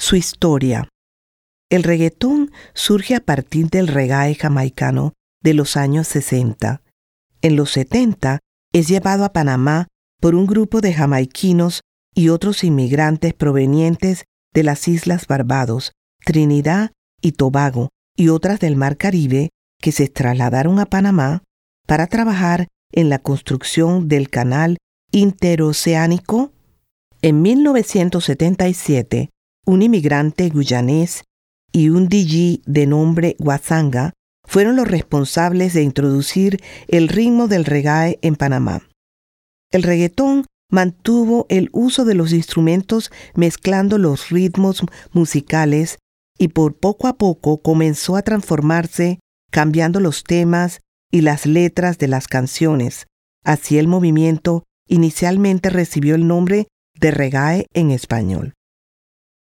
Su historia. El reggaetón surge a partir del reggae jamaicano de los años 60. En los 70 es llevado a Panamá por un grupo de jamaiquinos y otros inmigrantes provenientes de las Islas Barbados, Trinidad y Tobago y otras del Mar Caribe que se trasladaron a Panamá para trabajar en la construcción del canal interoceánico. En 1977, un inmigrante guyanés y un DJ de nombre Guasanga fueron los responsables de introducir el ritmo del reggae en Panamá. El reggaetón mantuvo el uso de los instrumentos mezclando los ritmos musicales y poco a poco comenzó a transformarse, cambiando los temas y las letras de las canciones. Así el movimiento inicialmente recibió el nombre de reggae en español.